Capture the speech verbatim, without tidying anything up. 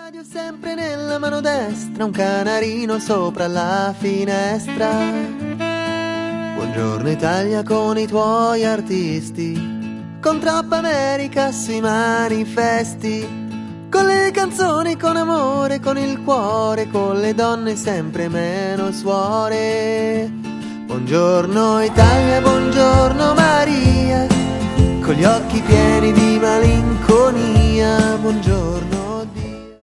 radio sempre nella mano destra, un canarino sopra la finestra. Buongiorno Italia con i tuoi artisti, con troppa America sui manifesti, con le canzoni, con amore, con il cuore, con le donne sempre meno suore. Buongiorno Italia, buongiorno Maria, con gli occhi pieni di malinconia, buongiorno